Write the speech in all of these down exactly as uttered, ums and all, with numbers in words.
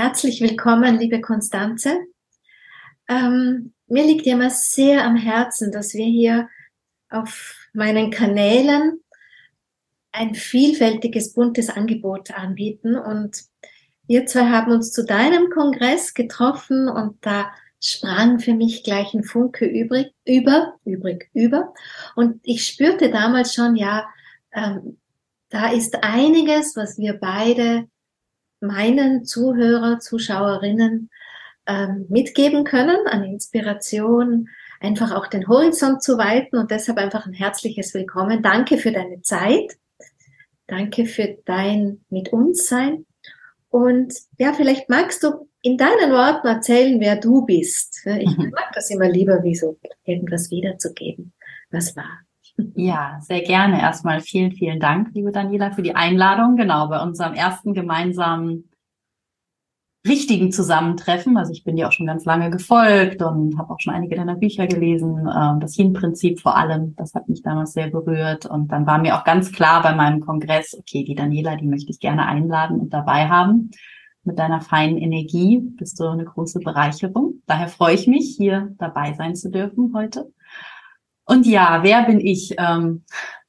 Herzlich willkommen, liebe Constanze. Ähm, mir liegt ja immer sehr am Herzen, dass wir hier auf meinen Kanälen ein vielfältiges, buntes Angebot anbieten. Und wir zwei haben uns zu deinem Kongress getroffen und da sprang für mich gleich ein Funke übrig, über, übrig, über. Und ich spürte damals schon, ja, ähm, da ist einiges, was wir beide meinen Zuhörer, Zuschauerinnen ähm, mitgeben können an Inspiration, einfach auch den Horizont zu weiten und deshalb einfach ein herzliches Willkommen. Danke für deine Zeit. Danke für dein Mit uns sein. Und ja, vielleicht magst du in deinen Worten erzählen, wer du bist. Ich mag das immer lieber, wie so irgendwas wiederzugeben, was war. Ja, sehr gerne. Erstmal vielen, vielen Dank, liebe Daniela, für die Einladung. Genau, bei unserem ersten gemeinsamen richtigen Zusammentreffen. Also ich bin dir auch schon ganz lange gefolgt und habe auch schon einige deiner Bücher gelesen. Das Yin-Prinzip vor allem, das hat mich damals sehr berührt. Und dann war mir auch ganz klar bei meinem Kongress, okay, die Daniela, die möchte ich gerne einladen und dabei haben. Mit deiner feinen Energie bist du eine große Bereicherung. Daher freue ich mich, hier dabei sein zu dürfen heute. Und ja, wer bin ich ähm,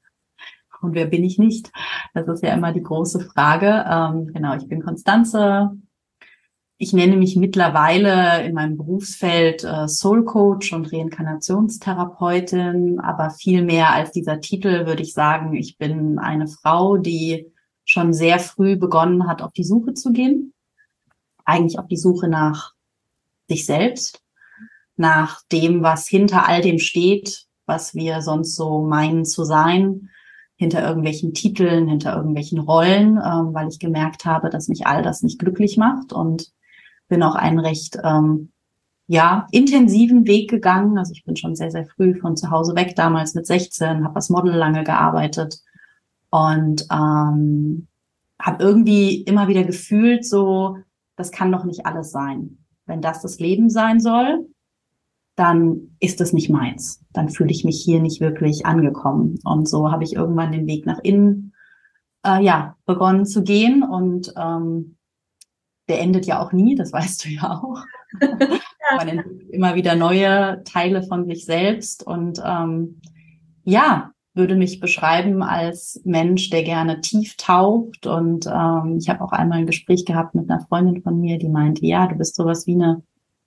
und wer bin ich nicht? Das ist ja immer die große Frage. Ähm, genau, ich bin Constanze. Ich nenne mich mittlerweile in meinem Berufsfeld äh, Soul Coach und Reinkarnationstherapeutin, aber viel mehr als dieser Titel würde ich sagen, ich bin eine Frau, die schon sehr früh begonnen hat, auf die Suche zu gehen. Eigentlich auf die Suche nach sich selbst, nach dem, was hinter all dem steht, was wir sonst so meinen zu sein, hinter irgendwelchen Titeln, hinter irgendwelchen Rollen, ähm, weil ich gemerkt habe, dass mich all das nicht glücklich macht und bin auch einen recht ähm, ja intensiven Weg gegangen. Also ich bin schon sehr, sehr früh von zu Hause weg, damals mit sechzehn, habe als Model lange gearbeitet und ähm, habe irgendwie immer wieder gefühlt, so, das kann doch nicht alles sein. Wenn das das Leben sein soll, dann ist es nicht meins. Dann fühle ich mich hier nicht wirklich angekommen. Und so habe ich irgendwann den Weg nach innen äh, ja begonnen zu gehen. Und ähm, der endet ja auch nie, das weißt du ja auch. Man entdeckt immer wieder neue Teile von sich selbst. Und ähm, ja, würde mich beschreiben als Mensch, der gerne tief taucht. Und ähm, ich habe auch einmal ein Gespräch gehabt mit einer Freundin von mir, die meinte, ja, du bist sowas wie eine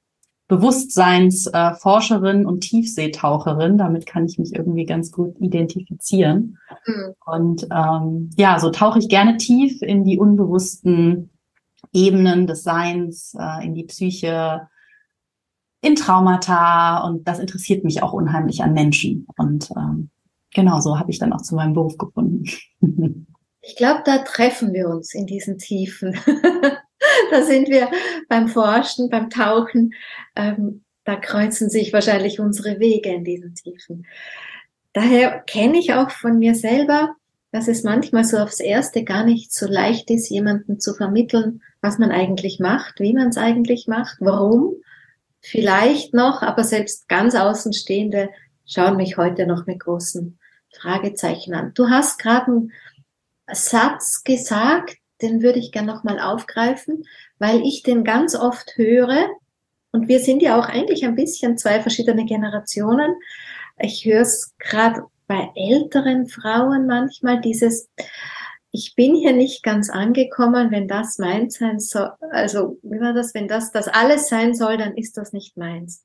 Bewusstseinsforscherin und Tiefseetaucherin. Damit kann ich mich irgendwie ganz gut identifizieren. Mhm. Und ähm, ja, so tauche ich gerne tief in die unbewussten Ebenen des Seins, äh, in die Psyche, in Traumata. Und das interessiert mich auch unheimlich an Menschen. Und ähm, genau so habe ich dann auch zu meinem Beruf gefunden. Ich glaube, da treffen wir uns in diesen Tiefen. Da sind wir beim Forschen, beim Tauchen. Ähm, da kreuzen sich wahrscheinlich unsere Wege in diesen Tiefen. Daher kenne ich auch von mir selber, dass es manchmal so aufs Erste gar nicht so leicht ist, jemandem zu vermitteln, was man eigentlich macht, wie man es eigentlich macht, warum. Vielleicht noch, aber selbst ganz Außenstehende schauen mich heute noch mit großen Fragezeichen an. Du hast gerade einen Satz gesagt, den würde ich gerne nochmal aufgreifen, weil ich den ganz oft höre, und wir sind ja auch eigentlich ein bisschen zwei verschiedene Generationen. Ich höre es gerade bei älteren Frauen manchmal, dieses, ich bin hier nicht ganz angekommen, wenn das meins sein soll, also wie war das, wenn das das alles sein soll, dann ist das nicht meins.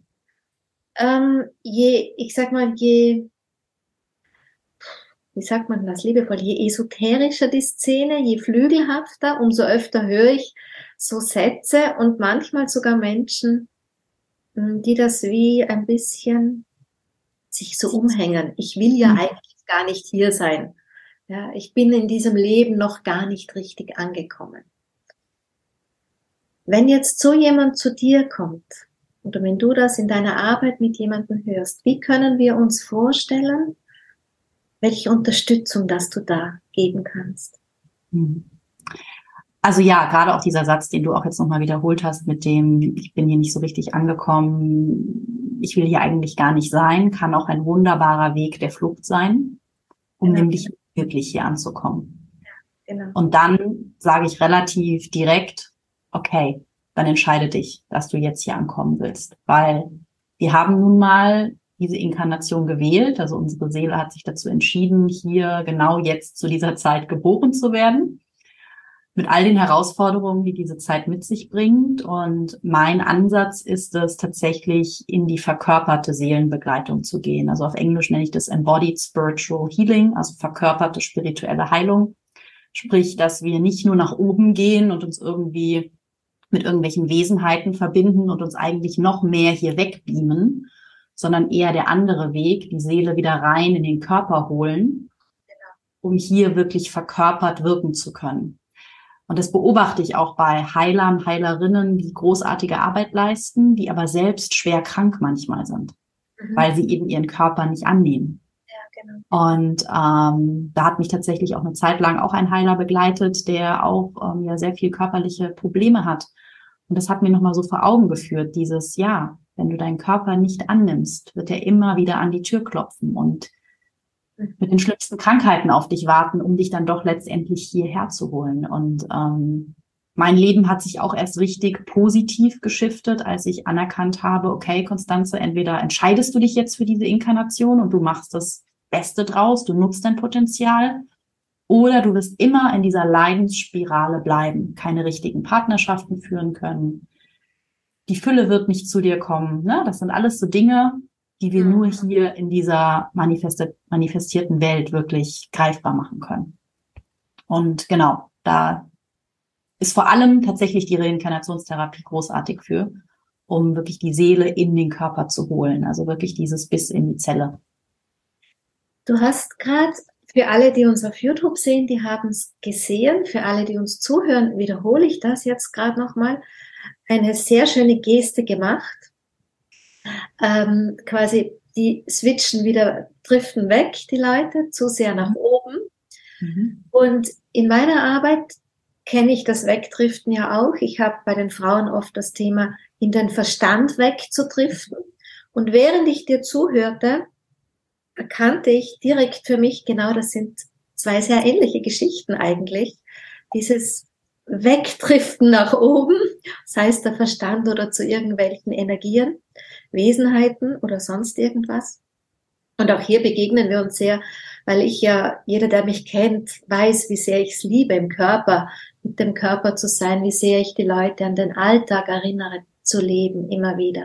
Ähm, je, ich sag mal, je wie sagt man das liebevoll, je esoterischer die Szene, je flügelhafter, umso öfter höre ich so Sätze und manchmal sogar Menschen, die das wie ein bisschen sich so umhängen. Ich will ja eigentlich gar nicht hier sein. Ja, ich bin in diesem Leben noch gar nicht richtig angekommen. Wenn jetzt so jemand zu dir kommt, oder wenn du das in deiner Arbeit mit jemandem hörst, wie können wir uns vorstellen, welche Unterstützung, dass du da geben kannst? Also ja, gerade auch dieser Satz, den du auch jetzt nochmal wiederholt hast, mit dem, ich bin hier nicht so richtig angekommen, ich will hier eigentlich gar nicht sein, kann auch ein wunderbarer Weg der Flucht sein, um genau. nämlich wirklich hier anzukommen. Ja, genau. Und dann sage ich relativ direkt, okay, dann entscheide dich, dass du jetzt hier ankommen willst. Weil wir haben nun mal diese Inkarnation gewählt. Also unsere Seele hat sich dazu entschieden, hier genau jetzt zu dieser Zeit geboren zu werden. Mit all den Herausforderungen, die diese Zeit mit sich bringt. Und mein Ansatz ist es, tatsächlich in die verkörperte Seelenbegleitung zu gehen. Also auf Englisch nenne ich das Embodied Spiritual Healing, also verkörperte spirituelle Heilung. Sprich, dass wir nicht nur nach oben gehen und uns irgendwie mit irgendwelchen Wesenheiten verbinden und uns eigentlich noch mehr hier wegbeamen, sondern eher der andere Weg, die Seele wieder rein in den Körper holen, um hier wirklich verkörpert wirken zu können. Und das beobachte ich auch bei Heilern, Heilerinnen, die großartige Arbeit leisten, die aber selbst schwer krank manchmal sind, mhm. weil sie eben ihren Körper nicht annehmen. Ja, genau. Und ähm, da hat mich tatsächlich auch eine Zeit lang auch ein Heiler begleitet, der auch ähm, ja sehr viel körperliche Probleme hat. Und das hat mir nochmal so vor Augen geführt, dieses, ja, wenn du deinen Körper nicht annimmst, wird er immer wieder an die Tür klopfen und mit den schlimmsten Krankheiten auf dich warten, um dich dann doch letztendlich hierher zu holen. Und ähm, mein Leben hat sich auch erst richtig positiv geschiftet, als ich anerkannt habe, okay, Constanze, entweder entscheidest du dich jetzt für diese Inkarnation und du machst das Beste draus, du nutzt dein Potenzial, oder du wirst immer in dieser Leidensspirale bleiben, keine richtigen Partnerschaften führen können. Die Fülle wird nicht zu dir kommen. Ne? Das sind alles so Dinge, die wir nur hier in dieser manifesti- manifestierten Welt wirklich greifbar machen können. Und genau, da ist vor allem tatsächlich die Reinkarnationstherapie großartig für, um wirklich die Seele in den Körper zu holen. Also wirklich dieses bis in die Zelle. Du hast gerade, für alle, die uns auf YouTube sehen, die haben es gesehen. Für alle, die uns zuhören, wiederhole ich das jetzt gerade nochmal. Eine sehr schöne Geste gemacht. Ähm, quasi die switchen wieder, driften weg, die Leute, zu sehr nach oben. Mhm. Und in meiner Arbeit kenne ich das Wegdriften ja auch. Ich habe bei den Frauen oft das Thema, in den Verstand wegzudriften. Und während ich dir zuhörte, erkannte ich direkt für mich, genau, das sind zwei sehr ähnliche Geschichten eigentlich. Dieses Wegdriften nach oben, sei es der Verstand oder zu irgendwelchen Energien, Wesenheiten oder sonst irgendwas. Und auch hier begegnen wir uns sehr, weil ich ja, jeder, der mich kennt, weiß, wie sehr ich es liebe, im Körper, mit dem Körper zu sein, wie sehr ich die Leute an den Alltag erinnere, zu leben, immer wieder.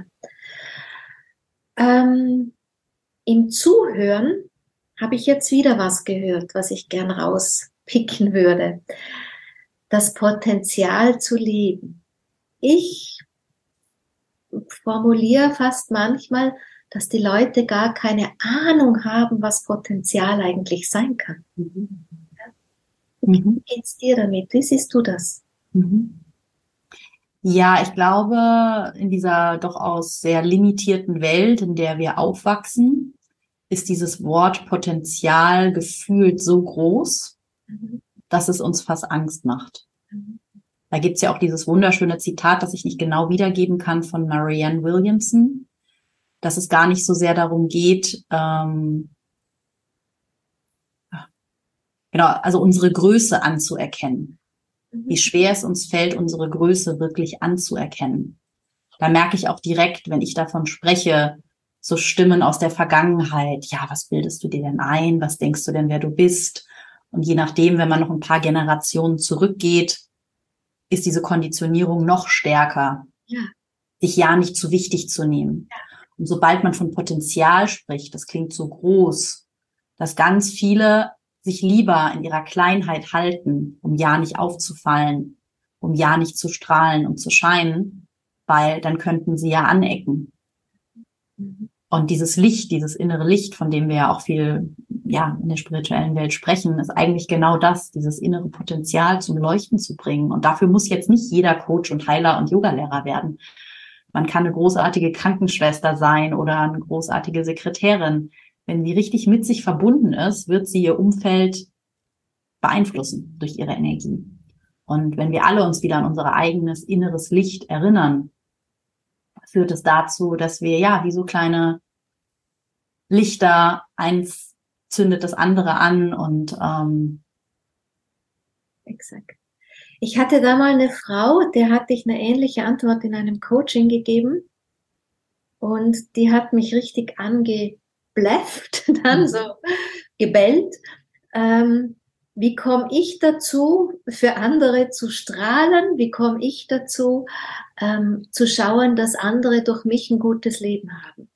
Ähm, Im Zuhören habe ich jetzt wieder was gehört, was ich gern rauspicken würde. Das Potenzial zu leben. Ich formuliere fast manchmal, dass die Leute gar keine Ahnung haben, was Potenzial eigentlich sein kann. Mhm. Wie geht's dir damit? Wie siehst du das? Mhm. Ja, ich glaube, in dieser doch aus sehr limitierten Welt, in der wir aufwachsen, ist dieses Wort Potenzial gefühlt so groß, mhm. dass es uns fast Angst macht. Mhm. Da gibt's ja auch dieses wunderschöne Zitat, das ich nicht genau wiedergeben kann, von Marianne Williamson, dass es gar nicht so sehr darum geht, ähm, genau, also unsere Größe anzuerkennen. Mhm. Wie schwer es uns fällt, unsere Größe wirklich anzuerkennen. Da merke ich auch direkt, wenn ich davon spreche, so Stimmen aus der Vergangenheit. Ja, was bildest du dir denn ein? Was denkst du denn, wer du bist? Und je nachdem, wenn man noch ein paar Generationen zurückgeht, ist diese Konditionierung noch stärker, ja. sich ja nicht zu wichtig zu nehmen. Ja. Und sobald man von Potenzial spricht, das klingt so groß, dass ganz viele sich lieber in ihrer Kleinheit halten, um ja nicht aufzufallen, um ja nicht zu strahlen und zu scheinen, weil dann könnten sie ja anecken. Mhm. Und dieses Licht, dieses innere Licht, von dem wir ja auch viel ja in der spirituellen Welt sprechen, ist eigentlich genau das, dieses innere Potenzial zum Leuchten zu bringen. Und dafür muss jetzt nicht jeder Coach und Heiler und Yogalehrer werden. Man kann eine großartige Krankenschwester sein oder eine großartige Sekretärin. Wenn sie richtig mit sich verbunden ist, wird sie ihr Umfeld beeinflussen durch ihre Energie. Und wenn wir alle uns wieder an unser eigenes inneres Licht erinnern, führt es dazu, dass wir ja wie so kleine Lichter, eins zündet das andere an und ähm exakt. Ich hatte da mal eine Frau, der hatte ich eine ähnliche Antwort in einem Coaching gegeben und die hat mich richtig angebläfft, dann so gebellt. Ähm, wie komme ich dazu, für andere zu strahlen? Wie komme ich dazu, ähm, zu schauen, dass andere durch mich ein gutes Leben haben?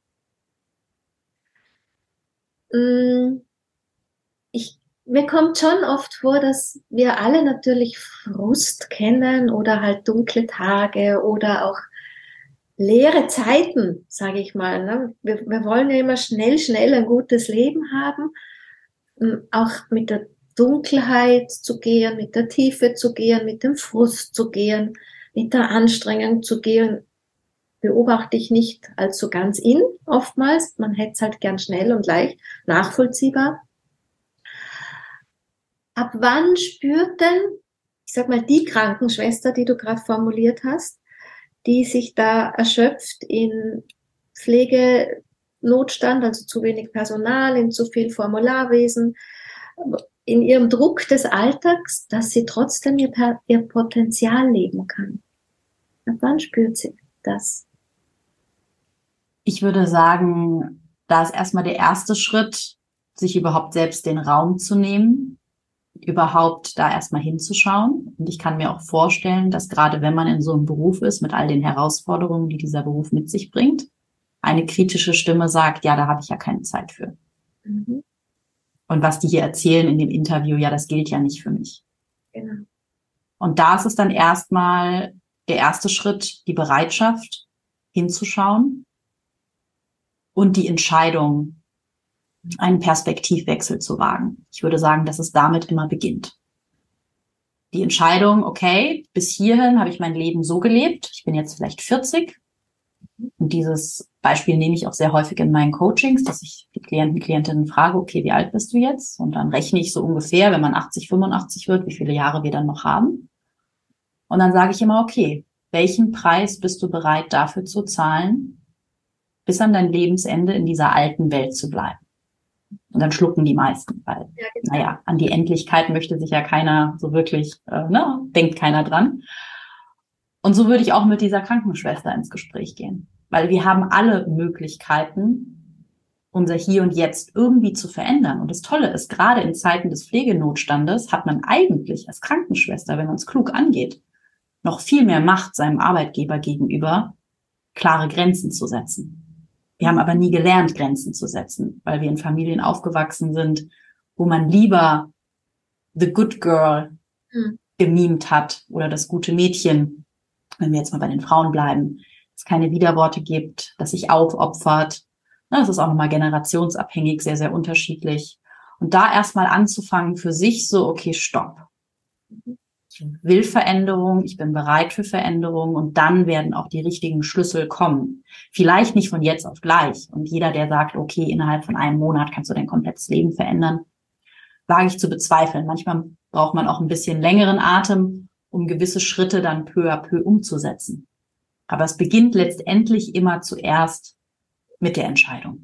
Mm, Ich, mir kommt schon oft vor, dass wir alle natürlich Frust kennen oder halt dunkle Tage oder auch leere Zeiten, sage ich mal. Ne? Wir, wir wollen ja immer schnell, schnell ein gutes Leben haben, um auch mit der Dunkelheit zu gehen, mit der Tiefe zu gehen, mit dem Frust zu gehen, mit der Anstrengung zu gehen. Beobachte ich nicht als so ganz in oftmals. Man hätte es halt gern schnell und leicht nachvollziehbar. Ab wann spürt denn, ich sag mal, die Krankenschwester, die du gerade formuliert hast, die sich da erschöpft in Pflegenotstand, also zu wenig Personal, in zu viel Formularwesen, in ihrem Druck des Alltags, dass sie trotzdem ihr, ihr Potenzial leben kann? Ab wann spürt sie das? Ich würde sagen, da ist erstmal der erste Schritt, sich überhaupt selbst den Raum zu nehmen, überhaupt da erstmal hinzuschauen. Und ich kann mir auch vorstellen, dass gerade wenn man in so einem Beruf ist, mit all den Herausforderungen, die dieser Beruf mit sich bringt, eine kritische Stimme sagt, ja, da habe ich ja keine Zeit für. Mhm. Und was die hier erzählen in dem Interview, ja, das gilt ja nicht für mich. Genau. Und da ist es dann erstmal der erste Schritt, die Bereitschaft hinzuschauen und die Entscheidung, einen Perspektivwechsel zu wagen. Ich würde sagen, dass es damit immer beginnt. Die Entscheidung, okay, bis hierhin habe ich mein Leben so gelebt, ich bin jetzt vielleicht vierzig. Und dieses Beispiel nehme ich auch sehr häufig in meinen Coachings, dass ich die Klienten, Klientinnen frage, okay, wie alt bist du jetzt? Und dann rechne ich so ungefähr, wenn man achtzig, fünfundachtzig wird, wie viele Jahre wir dann noch haben. Und dann sage ich immer, okay, welchen Preis bist du bereit dafür zu zahlen, bis an dein Lebensende in dieser alten Welt zu bleiben? Und dann schlucken die meisten, weil, ja, genau. Naja, an die Endlichkeit möchte sich ja keiner so wirklich, äh, ne, denkt keiner dran. Und so würde ich auch mit dieser Krankenschwester ins Gespräch gehen, weil wir haben alle Möglichkeiten, unser Hier und Jetzt irgendwie zu verändern. Und das Tolle ist, gerade in Zeiten des Pflegenotstandes hat man eigentlich als Krankenschwester, wenn man es klug angeht, noch viel mehr Macht seinem Arbeitgeber gegenüber, klare Grenzen zu setzen. Wir haben aber nie gelernt, Grenzen zu setzen, weil wir in Familien aufgewachsen sind, wo man lieber the good girl hm. gemimt hat oder das gute Mädchen, wenn wir jetzt mal bei den Frauen bleiben, es keine Widerworte gibt, dass sich aufopfert. Das ist auch nochmal generationsabhängig, sehr, sehr unterschiedlich. Und da erstmal anzufangen für sich so, okay, stopp. Ich will Veränderung, ich bin bereit für Veränderung und dann werden auch die richtigen Schlüssel kommen. Vielleicht nicht von jetzt auf gleich. Und jeder, der sagt, okay, innerhalb von einem Monat kannst du dein komplettes Leben verändern, wage ich zu bezweifeln. Manchmal braucht man auch ein bisschen längeren Atem, um gewisse Schritte dann peu à peu umzusetzen. Aber es beginnt letztendlich immer zuerst mit der Entscheidung.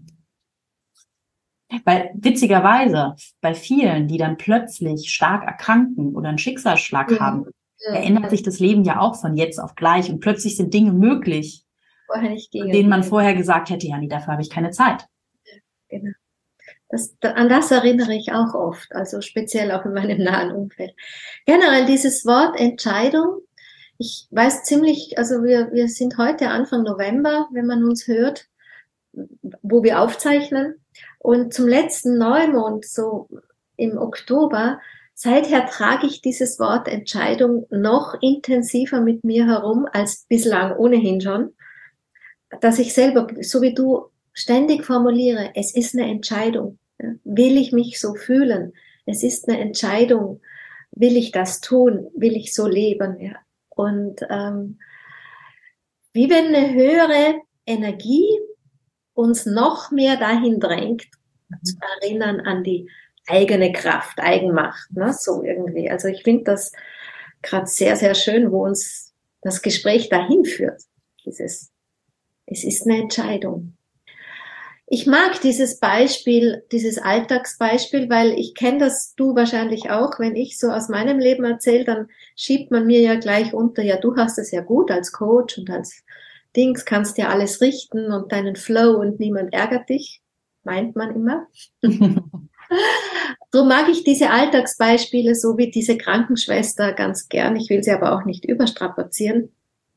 Weil witzigerweise bei vielen, die dann plötzlich stark erkranken oder einen Schicksalsschlag ja. haben, ja. ändert sich das Leben ja auch von jetzt auf gleich und plötzlich sind Dinge möglich, denen man vorher gesagt hätte, ja, nee, dafür habe ich keine Zeit. Genau. Das, an das erinnere ich auch oft, also speziell auch in meinem nahen Umfeld. Generell dieses Wort Entscheidung, ich weiß ziemlich, also wir, wir sind heute Anfang November, wenn man uns hört, wo wir aufzeichnen. Und zum letzten Neumond, so im Oktober, seither trage ich dieses Wort Entscheidung noch intensiver mit mir herum als bislang ohnehin schon, dass ich selber, so wie du, ständig formuliere, es ist eine Entscheidung. Will ich mich so fühlen? Es ist eine Entscheidung. Will ich das tun? Will ich so leben? Ja. Und ähm, wie wenn eine höhere Energie uns noch mehr dahin drängt, zu erinnern an die eigene Kraft, Eigenmacht, ne? So irgendwie. Also ich finde das gerade sehr, sehr schön, wo uns das Gespräch dahin führt. Dieses, es ist eine Entscheidung. Ich mag dieses Beispiel, dieses Alltagsbeispiel, weil ich kenne das, du wahrscheinlich auch. Wenn ich so aus meinem Leben erzähle, dann schiebt man mir ja gleich unter, ja, du hast es ja gut als Coach und als Dings, kannst ja alles richten und deinen Flow und niemand ärgert dich, meint man immer. Darum mag ich diese Alltagsbeispiele, so wie diese Krankenschwester, ganz gern. Ich will sie aber auch nicht überstrapazieren.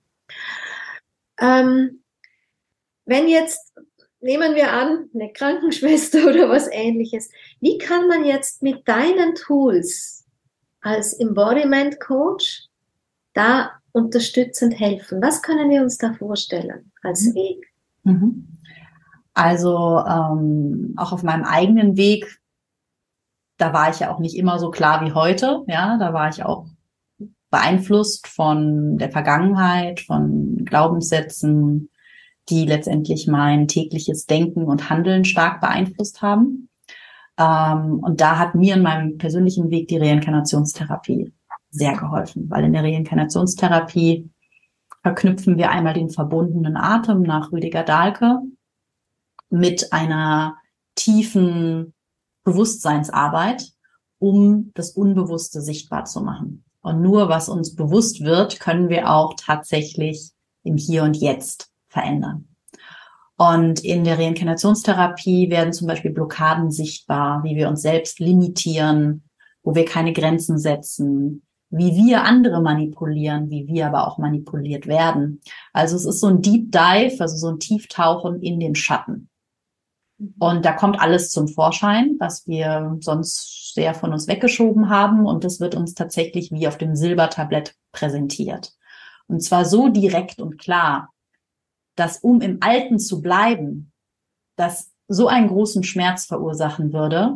Ähm, wenn jetzt, nehmen wir an, eine Krankenschwester oder was Ähnliches, wie kann man jetzt mit deinen Tools als Embodiment Coach da unterstützend helfen? Was können wir uns da vorstellen als Mhm. Weg? Mhm. Also ähm, auch auf meinem eigenen Weg, da war ich ja auch nicht immer so klar wie heute. Ja, da war ich auch beeinflusst von der Vergangenheit, von Glaubenssätzen, die letztendlich mein tägliches Denken und Handeln stark beeinflusst haben. Ähm, und da hat mir in meinem persönlichen Weg die Reinkarnationstherapie sehr geholfen, weil in der Reinkarnationstherapie verknüpfen wir einmal den verbundenen Atem nach Rüdiger Dahlke mit einer tiefen Bewusstseinsarbeit, um das Unbewusste sichtbar zu machen. Und nur was uns bewusst wird, können wir auch tatsächlich im Hier und Jetzt verändern. Und in der Reinkarnationstherapie werden zum Beispiel Blockaden sichtbar, wie wir uns selbst limitieren, wo wir keine Grenzen setzen, wie wir andere manipulieren, wie wir aber auch manipuliert werden. Also es ist so ein Deep Dive, also so ein Tieftauchen in den Schatten. Und da kommt alles zum Vorschein, was wir sonst sehr von uns weggeschoben haben. Und das wird uns tatsächlich wie auf dem Silbertablett präsentiert. Und zwar so direkt und klar, dass um im Alten zu bleiben, das so einen großen Schmerz verursachen würde,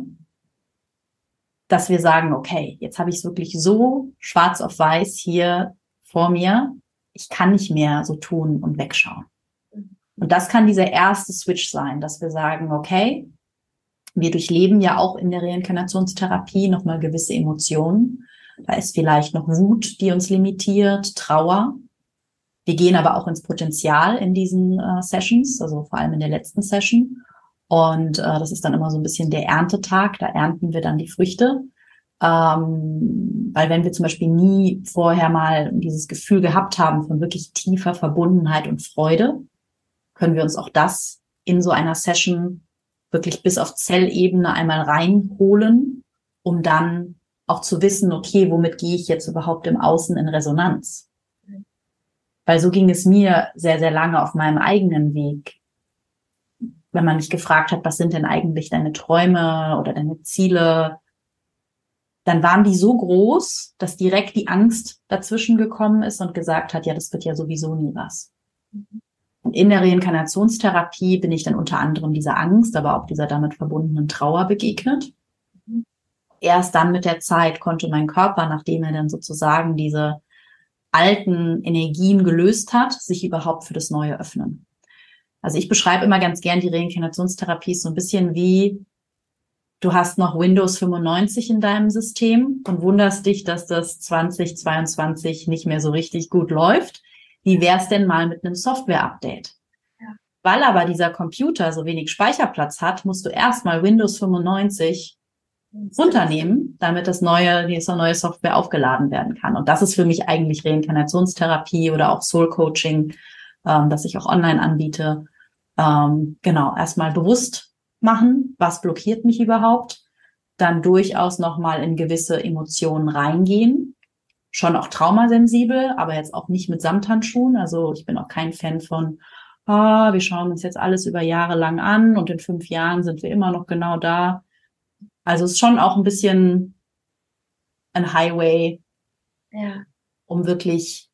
dass wir sagen, okay, jetzt habe ich es wirklich so schwarz auf weiß hier vor mir, ich kann nicht mehr so tun und wegschauen. Und das kann dieser erste Switch sein, dass wir sagen, okay, wir durchleben ja auch in der Reinkarnationstherapie nochmal gewisse Emotionen. Da ist vielleicht noch Wut, die uns limitiert, Trauer. Wir gehen aber auch ins Potenzial in diesen äh, Sessions, also vor allem in der letzten Session. Und äh, das ist dann immer so ein bisschen der Erntetag, da ernten wir dann die Früchte. Ähm, weil wenn wir zum Beispiel nie vorher mal dieses Gefühl gehabt haben von wirklich tiefer Verbundenheit und Freude, können wir uns auch das in so einer Session wirklich bis auf Zellebene einmal reinholen, um dann auch zu wissen, okay, womit gehe ich jetzt überhaupt im Außen in Resonanz? Weil so ging es mir sehr, sehr lange auf meinem eigenen Weg. Wenn man mich gefragt hat, was sind denn eigentlich deine Träume oder deine Ziele, dann waren die so groß, dass direkt die Angst dazwischen gekommen ist und gesagt hat, ja, das wird ja sowieso nie was. Und in der Reinkarnationstherapie bin ich dann unter anderem dieser Angst, aber auch dieser damit verbundenen Trauer begegnet. Erst dann mit der Zeit konnte mein Körper, nachdem er dann sozusagen diese alten Energien gelöst hat, sich überhaupt für das Neue öffnen. Also ich beschreibe immer ganz gern die Reinkarnationstherapie so ein bisschen wie, du hast noch Windows fünfundneunzig in deinem System und wunderst dich, dass das zwanzig zweiundzwanzig nicht mehr so richtig gut läuft. Wie wär's denn mal mit einem Software-Update? Ja. Weil aber dieser Computer so wenig Speicherplatz hat, musst du erstmal Windows fünfundneunzig runternehmen, damit das neue, diese neue Software aufgeladen werden kann. Und das ist für mich eigentlich Reinkarnationstherapie oder auch Soul Coaching, ähm, das ich auch online anbiete. Ähm, genau, erstmal bewusst machen, was blockiert mich überhaupt, dann durchaus nochmal in gewisse Emotionen reingehen, schon auch traumasensibel, aber jetzt auch nicht mit Samthandschuhen. Also ich bin auch kein Fan von, ah, wir schauen uns jetzt alles über Jahre lang an und in fünf Jahren sind wir immer noch genau da. Also es ist schon auch ein bisschen ein Highway, ja, um wirklich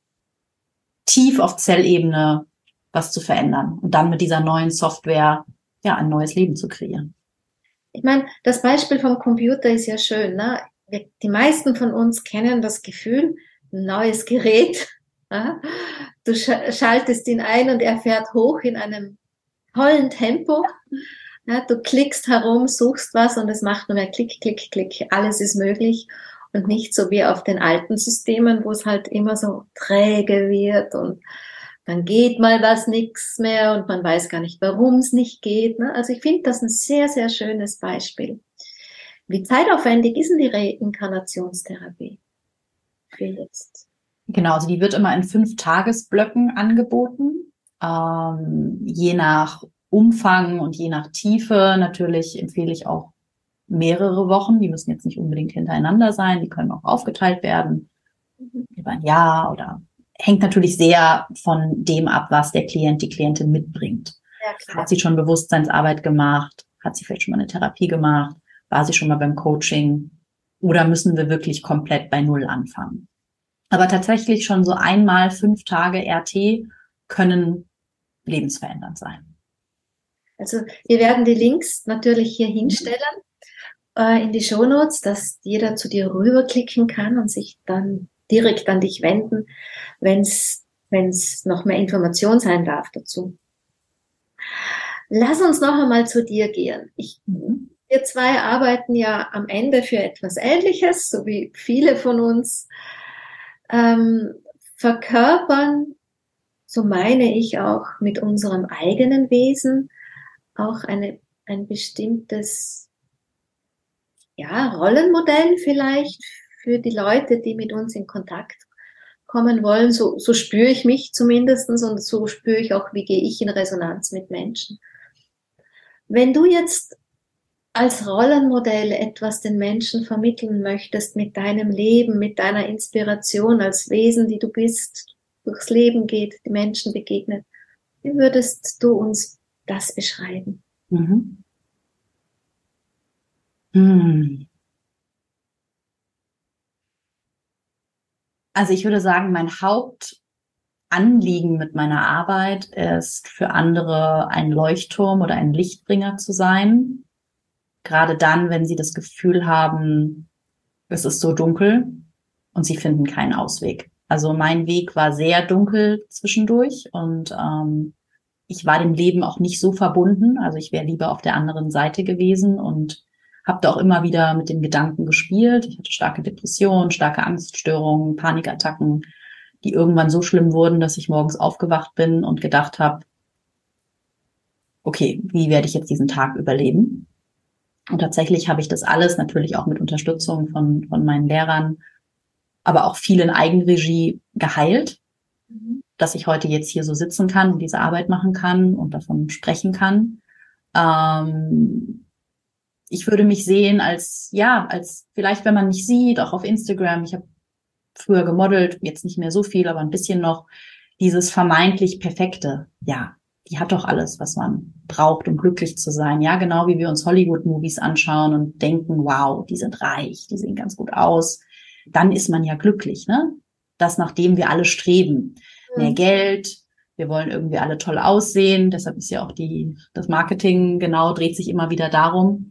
tief auf Zellebene was zu verändern und dann mit dieser neuen Software ja ein neues Leben zu kreieren. Ich meine, das Beispiel vom Computer ist ja schön, ne? Wir, die meisten von uns kennen das Gefühl, ein neues Gerät, ja? Du sch- schaltest ihn ein und er fährt hoch in einem tollen Tempo. Ja, du klickst herum, suchst was und es macht nur mehr Klick, Klick, Klick. Alles ist möglich und nicht so wie auf den alten Systemen, wo es halt immer so träge wird und dann geht mal was nix mehr und man weiß gar nicht, warum es nicht geht. Ne? Also ich finde das ein sehr, sehr schönes Beispiel. Wie zeitaufwendig ist denn die Reinkarnationstherapie für jetzt? Genau, also die wird immer in fünf Tagesblöcken angeboten, ähm, je nach Umfang und je nach Tiefe. Natürlich empfehle ich auch mehrere Wochen. Die müssen jetzt nicht unbedingt hintereinander sein. Die können auch aufgeteilt werden über ein Jahr oder hängt natürlich sehr von dem ab, was der Klient, die Klientin mitbringt. Ja, klar. Hat sie schon Bewusstseinsarbeit gemacht? Hat sie vielleicht schon mal eine Therapie gemacht? War sie schon mal beim Coaching? Oder müssen wir wirklich komplett bei Null anfangen? Aber tatsächlich schon so einmal fünf Tage R T können lebensverändernd sein. Also wir werden die Links natürlich hier hinstellen äh, in die Shownotes, dass jeder zu dir rüberklicken kann und sich dann direkt an dich wenden, wenn es wenn es noch mehr Information sein darf dazu. Lass uns noch einmal zu dir gehen. Ich, Mhm. wir zwei arbeiten ja am Ende für etwas Ähnliches, so wie viele von uns. Ähm, verkörpern, so meine ich auch mit unserem eigenen Wesen, auch eine, ein bestimmtes, ja, Rollenmodell vielleicht für die Leute, die mit uns in Kontakt kommen wollen. So, so spüre ich mich zumindestens und so spüre ich auch, wie gehe ich in Resonanz mit Menschen. Wenn du jetzt als Rollenmodell etwas den Menschen vermitteln möchtest mit deinem Leben, mit deiner Inspiration als Wesen, die du bist, durchs Leben geht, die Menschen begegnet, wie würdest du uns das beschreiben? Mhm. Hm. Also ich würde sagen, mein Hauptanliegen mit meiner Arbeit ist, für andere ein Leuchtturm oder ein Lichtbringer zu sein. Gerade dann, wenn sie das Gefühl haben, es ist so dunkel und sie finden keinen Ausweg. Also mein Weg war sehr dunkel zwischendurch und ähm, ich war dem Leben auch nicht so verbunden. Also ich wäre lieber auf der anderen Seite gewesen und habe da auch immer wieder mit den Gedanken gespielt. Ich hatte starke Depressionen, starke Angststörungen, Panikattacken, die irgendwann so schlimm wurden, dass ich morgens aufgewacht bin und gedacht habe, okay, wie werde ich jetzt diesen Tag überleben? Und tatsächlich habe ich das alles natürlich auch mit Unterstützung von, von meinen Lehrern, aber auch viel in Eigenregie geheilt, Mhm. dass ich heute jetzt hier so sitzen kann und diese Arbeit machen kann und davon sprechen kann. Ähm, ich würde mich sehen als, ja, als vielleicht, wenn man mich sieht, auch auf Instagram. Ich habe früher gemodelt, jetzt nicht mehr so viel, aber ein bisschen noch dieses vermeintlich Perfekte. Ja, die hat doch alles, was man braucht, um glücklich zu sein. Ja, genau wie wir uns Hollywood-Movies anschauen und denken, wow, die sind reich, die sehen ganz gut aus. Dann ist man ja glücklich, ne? Das, nach dem wir alle streben. Mehr Geld, wir wollen irgendwie alle toll aussehen. Deshalb ist ja auch die, das Marketing genau, dreht sich immer wieder darum.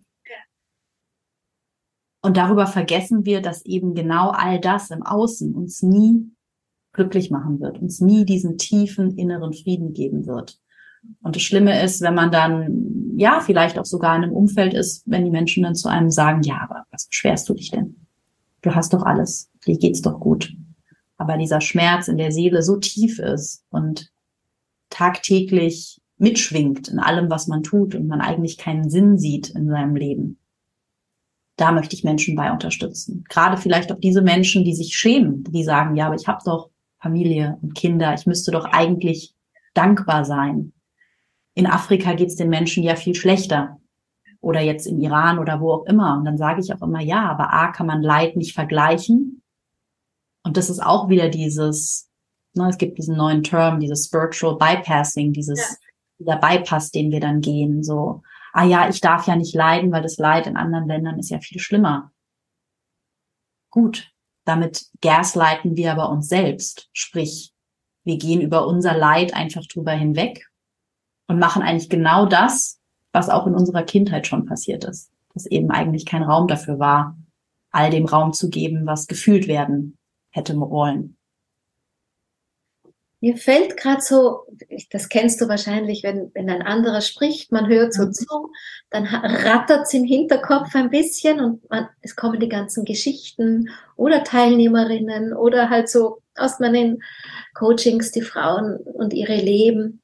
Und darüber vergessen wir, dass eben genau all das im Außen uns nie glücklich machen wird, uns nie diesen tiefen inneren Frieden geben wird. Und das Schlimme ist, wenn man dann, ja, vielleicht auch sogar in einem Umfeld ist, wenn die Menschen dann zu einem sagen, ja, aber was beschwerst du dich denn? Du hast doch alles, dir geht's doch gut. Aber dieser Schmerz in der Seele so tief ist und tagtäglich mitschwingt in allem, was man tut und man eigentlich keinen Sinn sieht in seinem Leben. Da möchte ich Menschen bei unterstützen. Gerade vielleicht auch diese Menschen, die sich schämen, die sagen, ja, aber ich habe doch Familie und Kinder, ich müsste doch eigentlich dankbar sein. In Afrika geht es den Menschen ja viel schlechter. Oder jetzt im Iran oder wo auch immer. Und dann sage ich auch immer, ja, aber A, kann man Leid nicht vergleichen. Und das ist auch wieder dieses, ne, es gibt diesen neuen Term, dieses Spiritual Bypassing, dieses, ja. dieser Bypass, den wir dann gehen, so, ah ja, ich darf ja nicht leiden, weil das Leid in anderen Ländern ist ja viel schlimmer. Gut, damit gaslighten wir aber uns selbst. Sprich, wir gehen über unser Leid einfach drüber hinweg und machen eigentlich genau das, was auch in unserer Kindheit schon passiert ist. Dass eben eigentlich kein Raum dafür war, all dem Raum zu geben, was gefühlt werden hätte wollen. Mir fällt gerade so, das kennst du wahrscheinlich, wenn, wenn ein anderer spricht, man hört so zu, dann rattert es im Hinterkopf ein bisschen und man, es kommen die ganzen Geschichten oder Teilnehmerinnen oder halt so aus meinen Coachings, die Frauen und ihre Leben.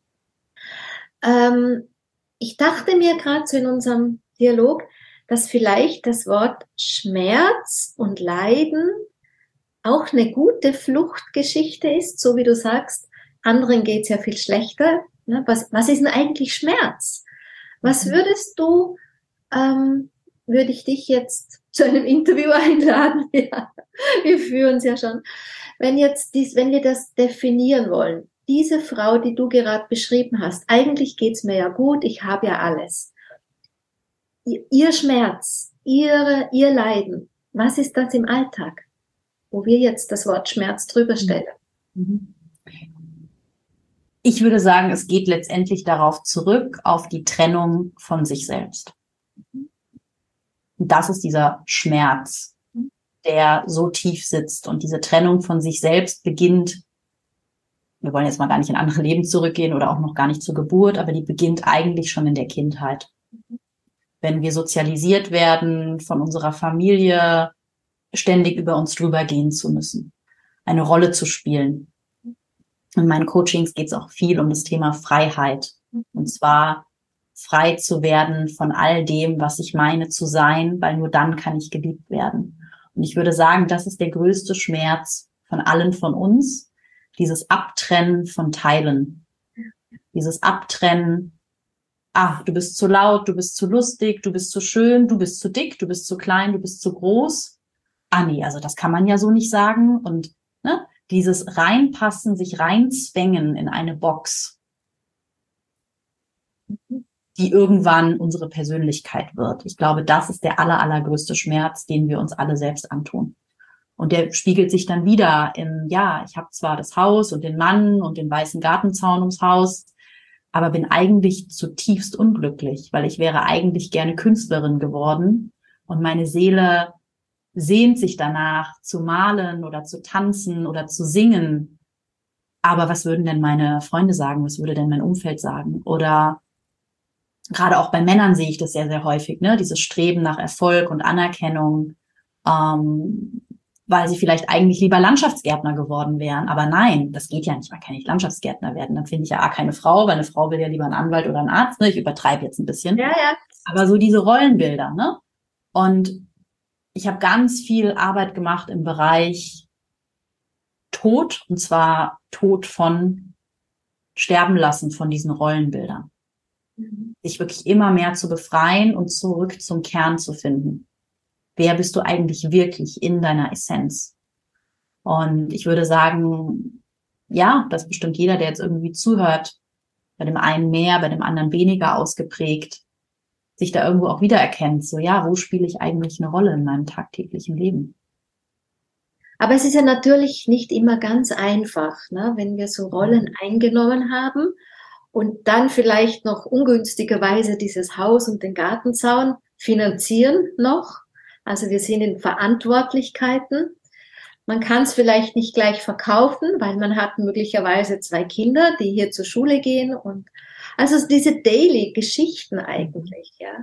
Ähm, ich dachte mir gerade so in unserem Dialog, dass vielleicht das Wort Schmerz und Leiden auch eine gute Fluchtgeschichte ist, so wie du sagst, anderen geht's ja viel schlechter. Ne? Was, was ist denn eigentlich Schmerz? Was würdest du, ähm, würde ich dich jetzt zu einem Interview einladen? Ja, wir führen es ja schon. Wenn jetzt dies, wenn wir das definieren wollen, diese Frau, die du gerade beschrieben hast, eigentlich geht's mir ja gut, ich habe ja alles. Ihr, ihr Schmerz, ihre, ihr Leiden, was ist das im Alltag, wo wir jetzt das Wort Schmerz drüber stellen? Ich würde sagen, es geht letztendlich darauf zurück, auf die Trennung von sich selbst. Und das ist dieser Schmerz, der so tief sitzt. Und diese Trennung von sich selbst beginnt, wir wollen jetzt mal gar nicht in andere Leben zurückgehen oder auch noch gar nicht zur Geburt, aber die beginnt eigentlich schon in der Kindheit. Wenn wir sozialisiert werden von unserer Familie, ständig über uns drüber gehen zu müssen, eine Rolle zu spielen. In meinen Coachings geht es auch viel um das Thema Freiheit. Und zwar frei zu werden von all dem, was ich meine zu sein, weil nur dann kann ich geliebt werden. Und ich würde sagen, das ist der größte Schmerz von allen von uns, dieses Abtrennen von Teilen. Dieses Abtrennen, ah, du bist zu laut, du bist zu lustig, du bist zu schön, du bist zu dick, du bist zu klein, du bist zu groß. Ah nee, also das kann man ja so nicht sagen. Und ne, dieses Reinpassen, sich reinzwängen in eine Box, die irgendwann unsere Persönlichkeit wird. Ich glaube, das ist der aller, allergrößte Schmerz, den wir uns alle selbst antun. Und der spiegelt sich dann wieder in, ja, ich habe zwar das Haus und den Mann und den weißen Gartenzaun ums Haus, aber bin eigentlich zutiefst unglücklich, weil ich wäre eigentlich gerne Künstlerin geworden und meine Seele sehnt sich danach zu malen oder zu tanzen oder zu singen. Aber was würden denn meine Freunde sagen? Was würde denn mein Umfeld sagen? Oder gerade auch bei Männern sehe ich das sehr, sehr häufig, ne? Dieses Streben nach Erfolg und Anerkennung, ähm, weil sie vielleicht eigentlich lieber Landschaftsgärtner geworden wären. Aber nein, das geht ja nicht. Man kann nicht Landschaftsgärtner werden. Dann finde ich ja A, keine Frau, weil eine Frau will ja lieber einen Anwalt oder einen Arzt. Ne? Ich übertreibe jetzt ein bisschen. Ja, ja. Aber so diese Rollenbilder, ne? Und ich habe ganz viel Arbeit gemacht im Bereich Tod, und zwar Tod von Sterben lassen von diesen Rollenbildern. Mhm. Sich wirklich immer mehr zu befreien und zurück zum Kern zu finden. Wer bist du eigentlich wirklich in deiner Essenz? Und ich würde sagen, ja, das bestimmt jeder, der jetzt irgendwie zuhört, bei dem einen mehr, bei dem anderen weniger ausgeprägt, sich da irgendwo auch wiedererkennt. So, ja, wo spiele ich eigentlich eine Rolle in meinem tagtäglichen Leben? Aber es ist ja natürlich nicht immer ganz einfach, ne? Wenn wir so Rollen eingenommen haben und dann vielleicht noch ungünstigerweise dieses Haus und den Gartenzaun finanzieren noch. Also wir sind in Verantwortlichkeiten. Man kann es vielleicht nicht gleich verkaufen, weil man hat möglicherweise zwei Kinder, die hier zur Schule gehen und also diese Daily-Geschichten eigentlich, ja,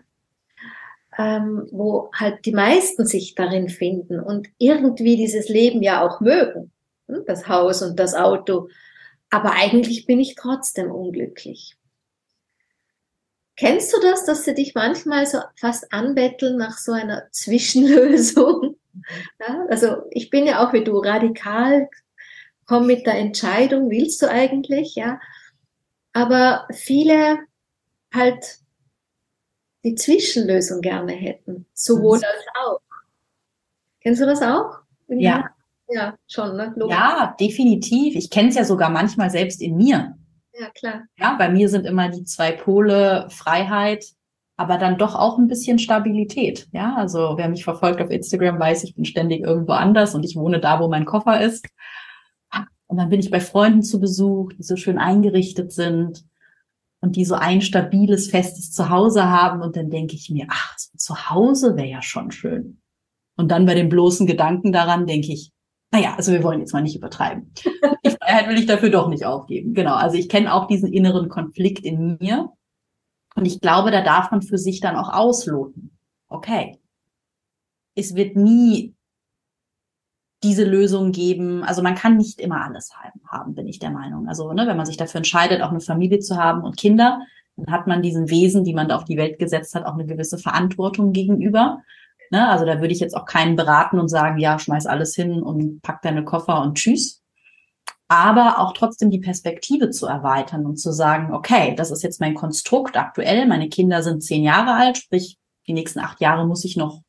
ähm, wo halt die meisten sich darin finden und irgendwie dieses Leben ja auch mögen, hm? Das Haus und das Auto. Aber eigentlich bin ich trotzdem unglücklich. Kennst du das, dass sie dich manchmal so fast anbetteln nach so einer Zwischenlösung? Ja, also ich bin ja auch wie du radikal, komm mit der Entscheidung, willst du eigentlich, ja? Aber viele halt die Zwischenlösung gerne hätten, sowohl als auch. Kennst du das auch? Ja. Ja, schon, ne? Logisch. Ja, definitiv. Ich kenne es ja sogar manchmal selbst in mir. Ja, klar. Ja, bei mir sind immer die zwei Pole Freiheit, aber dann doch auch ein bisschen Stabilität. Ja, also wer mich verfolgt auf Instagram weiß, ich bin ständig irgendwo anders und ich wohne da, wo mein Koffer ist. Und dann bin ich bei Freunden zu Besuch, die so schön eingerichtet sind und die so ein stabiles, festes Zuhause haben. Und dann denke ich mir, ach, so ein Zuhause wäre ja schon schön. Und dann bei dem bloßen Gedanken daran denke ich, naja, also wir wollen jetzt mal nicht übertreiben. Ich Freiheit will ich dafür doch nicht aufgeben. Genau, also ich kenne auch diesen inneren Konflikt in mir. Und ich glaube, da darf man für sich dann auch ausloten. Okay, es wird nie diese Lösung geben. Also man kann nicht immer alles haben, bin ich der Meinung. Also ne, wenn man sich dafür entscheidet, auch eine Familie zu haben und Kinder, dann hat man diesen Wesen, die man da auf die Welt gesetzt hat, auch eine gewisse Verantwortung gegenüber. Ne, also da würde ich jetzt auch keinen beraten und sagen, ja, schmeiß alles hin und pack deine Koffer und tschüss. Aber auch trotzdem die Perspektive zu erweitern und zu sagen, okay, das ist jetzt mein Konstrukt aktuell. Meine Kinder sind zehn Jahre alt, sprich, die nächsten acht Jahre muss ich noch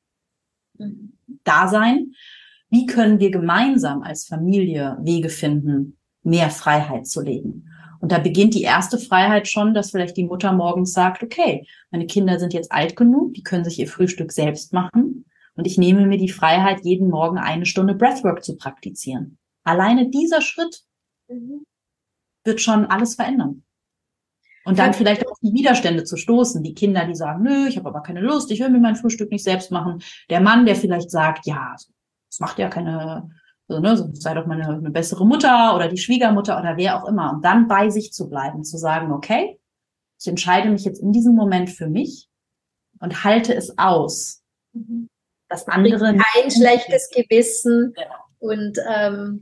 da sein. Wie können wir gemeinsam als Familie Wege finden, mehr Freiheit zu leben? Und da beginnt die erste Freiheit schon, dass vielleicht die Mutter morgens sagt, okay, meine Kinder sind jetzt alt genug, die können sich ihr Frühstück selbst machen. Und ich nehme mir die Freiheit, jeden Morgen eine Stunde Breathwork zu praktizieren. Alleine dieser Schritt mhm. wird schon alles verändern. Und dann vielleicht auf die Widerstände zu stoßen. Die Kinder, die sagen, nö, ich habe aber keine Lust, ich will mir mein Frühstück nicht selbst machen. Der Mann, der vielleicht sagt, ja, das macht ja keine, also, ne, sei doch mal eine, eine bessere Mutter oder die Schwiegermutter oder wer auch immer. Und dann bei sich zu bleiben, zu sagen, okay, ich entscheide mich jetzt in diesem Moment für mich und halte es aus, mhm. dass andere kein schlechtes Gewissen ja. und ähm,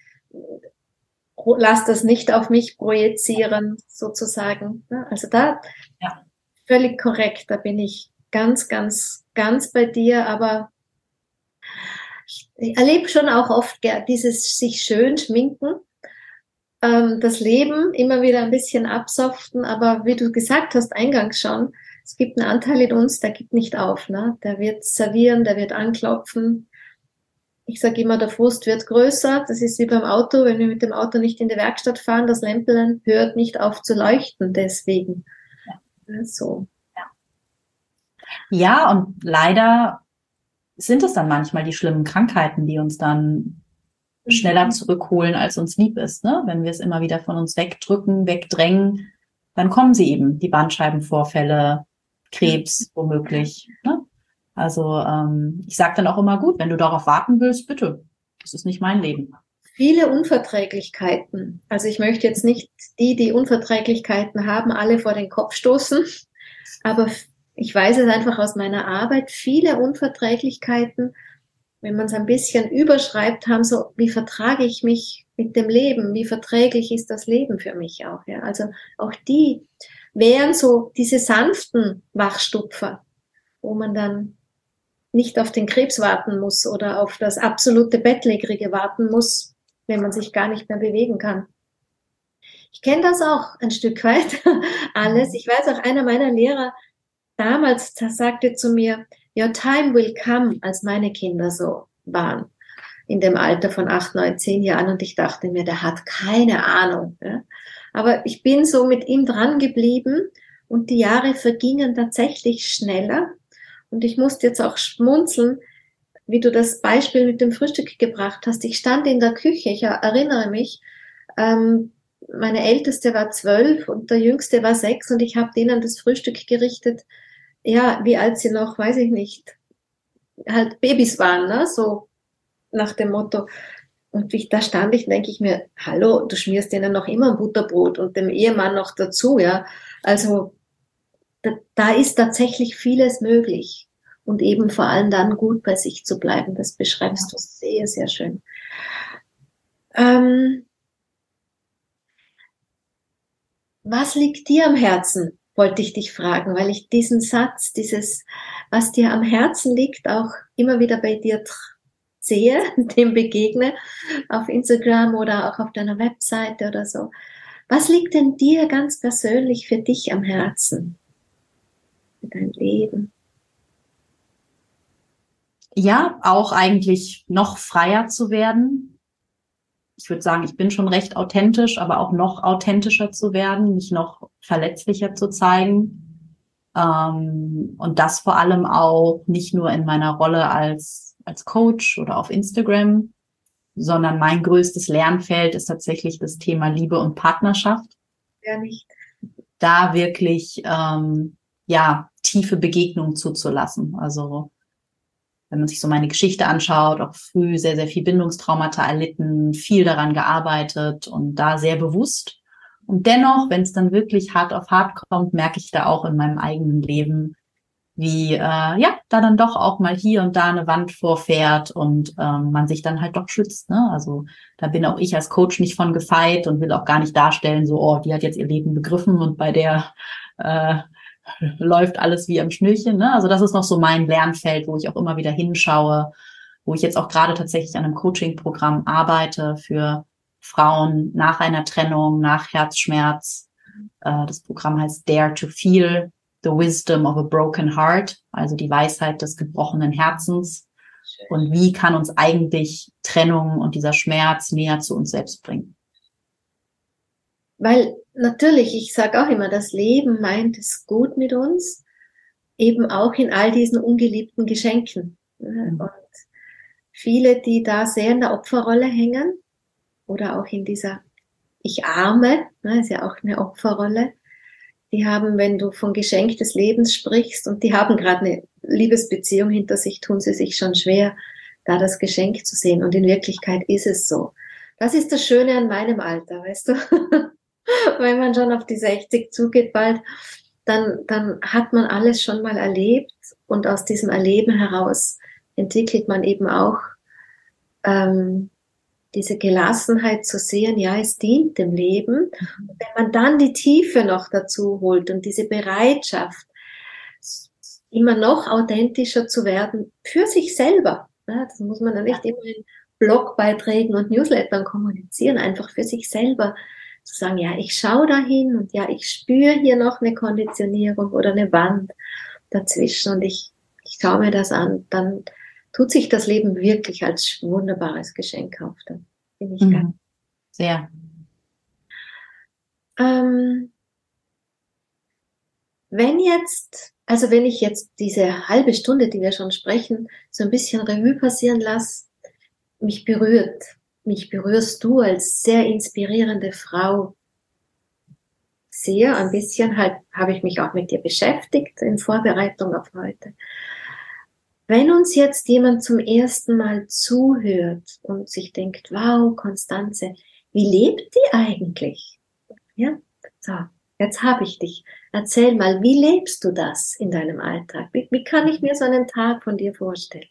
lass das nicht auf mich projizieren, sozusagen. Also da ja. völlig korrekt, da bin ich ganz, ganz, ganz bei dir, aber ich erlebe schon auch oft dieses sich schön schminken, ähm, das Leben immer wieder ein bisschen absoften, aber wie du gesagt hast, eingangs schon, es gibt einen Anteil in uns, der gibt nicht auf, ne? Der wird servieren, der wird anklopfen. Ich sage immer, der Frust wird größer. Das ist wie beim Auto, wenn wir mit dem Auto nicht in die Werkstatt fahren, das Lämpchen hört nicht auf zu leuchten, deswegen. Ja. So. Ja. ja, und leider sind es dann manchmal die schlimmen Krankheiten, die uns dann schneller zurückholen, als uns lieb ist. Ne? Wenn wir es immer wieder von uns wegdrücken, wegdrängen, dann kommen sie eben, die Bandscheibenvorfälle, Krebs womöglich. Ne? Also ähm, ich sage dann auch immer, gut, wenn du darauf warten willst, bitte, das ist nicht mein Leben. Viele Unverträglichkeiten. Also ich möchte jetzt nicht die, die Unverträglichkeiten haben, alle vor den Kopf stoßen, aber ich weiß es einfach aus meiner Arbeit, viele Unverträglichkeiten, wenn man es ein bisschen überschreibt, haben so, wie vertrage ich mich mit dem Leben? Wie verträglich ist das Leben für mich auch? Ja? Also auch die wären so diese sanften Wachstupfer, wo man dann nicht auf den Krebs warten muss oder auf das absolute Bettlägerige warten muss, wenn man sich gar nicht mehr bewegen kann. Ich kenne das auch ein Stück weit, alles. Ich weiß auch, einer meiner Lehrer damals sagte zu mir, your time will come, als meine Kinder so waren, in dem Alter von acht, neun, zehn Jahren. Und ich dachte mir, der hat keine Ahnung. Ja? Aber ich bin so mit ihm dran geblieben und die Jahre vergingen tatsächlich schneller. Und ich musste jetzt auch schmunzeln, wie du das Beispiel mit dem Frühstück gebracht hast. Ich stand in der Küche, ich erinnere mich, ähm, meine Älteste war zwölf und der Jüngste war sechs und ich habe denen das Frühstück gerichtet, ja, wie als sie noch, weiß ich nicht, halt Babys waren, ne, so nach dem Motto. Und ich, da stand ich, denke ich mir, hallo, du schmierst denen noch immer ein Butterbrot und dem Ehemann noch dazu, ja. Also da, da ist tatsächlich vieles möglich. Und eben vor allem dann gut bei sich zu bleiben. Das beschreibst du sehr, sehr schön. Ähm, was liegt dir am Herzen, wollte ich dich fragen, weil ich diesen Satz, dieses, was dir am Herzen liegt, auch immer wieder bei dir sehe, dem begegne, auf Instagram oder auch auf deiner Webseite oder so. Was liegt denn dir ganz persönlich für dich am Herzen? Für dein Leben? Ja, auch eigentlich noch freier zu werden. Ich würde sagen, ich bin schon recht authentisch, aber auch noch authentischer zu werden, mich noch verletzlicher zu zeigen. Ähm, und das vor allem auch nicht nur in meiner Rolle als, als Coach oder auf Instagram, sondern mein größtes Lernfeld ist tatsächlich das Thema Liebe und Partnerschaft. Ja, nicht. Da wirklich, ähm, ja, tiefe Begegnungen zuzulassen. Also, wenn man sich so meine Geschichte anschaut, auch früh sehr, sehr viel Bindungstraumata erlitten, viel daran gearbeitet und da sehr bewusst. Und dennoch, wenn es dann wirklich hart auf hart kommt, merke ich da auch in meinem eigenen Leben, wie äh, ja, da dann doch auch mal hier und da eine Wand vorfährt und ähm, man sich dann halt doch schützt. Ne? Also da bin auch ich als Coach nicht von gefeit und will auch gar nicht darstellen, so, oh, die hat jetzt ihr Leben begriffen und bei der äh, läuft alles wie am Schnürchen. Ne? Also das ist noch so mein Lernfeld, wo ich auch immer wieder hinschaue, wo ich jetzt auch gerade tatsächlich an einem Coaching-Programm arbeite für Frauen nach einer Trennung, nach Herzschmerz. Äh, das Programm heißt Dare to Feel the Wisdom of a Broken Heart, also die Weisheit des gebrochenen Herzens. Und wie kann uns eigentlich Trennung und dieser Schmerz näher zu uns selbst bringen? Weil natürlich, ich sage auch immer, das Leben meint es gut mit uns, eben auch in all diesen ungeliebten Geschenken. Mhm. Und viele, die da sehr in der Opferrolle hängen oder auch in dieser Ich arme, ist ja auch eine Opferrolle, die haben, wenn du von Geschenk des Lebens sprichst und die haben gerade eine Liebesbeziehung hinter sich, tun sie sich schon schwer, da das Geschenk zu sehen. Und in Wirklichkeit ist es so. Das ist das Schöne an meinem Alter, weißt du? Wenn man schon auf die sechzig zugeht bald, dann, dann hat man alles schon mal erlebt und aus diesem Erleben heraus entwickelt man eben auch ähm, diese Gelassenheit zu sehen, ja, es dient dem Leben. Und wenn man dann die Tiefe noch dazu holt und diese Bereitschaft, immer noch authentischer zu werden für sich selber, ja, das muss man dann nicht immer in Blogbeiträgen und Newslettern kommunizieren, einfach für sich selber zu sagen, ja, ich schaue dahin und ja, ich spüre hier noch eine Konditionierung oder eine Wand dazwischen und ich, ich schaue mir das an, dann tut sich das Leben wirklich als wunderbares Geschenk auf. Da bin ich mhm. ganz. Sehr. Ähm, wenn jetzt, also wenn ich jetzt diese halbe Stunde, die wir schon sprechen, so ein bisschen Revue passieren lasse, mich berührt, mich berührst du als sehr inspirierende Frau sehr. Ein bisschen halt habe ich mich auch mit dir beschäftigt in Vorbereitung auf heute. Wenn uns jetzt jemand zum ersten Mal zuhört und sich denkt, wow, Constanze, wie lebt die eigentlich? Ja, so, jetzt habe ich dich. Erzähl mal, wie lebst du das in deinem Alltag? Wie, wie kann ich mir so einen Tag von dir vorstellen?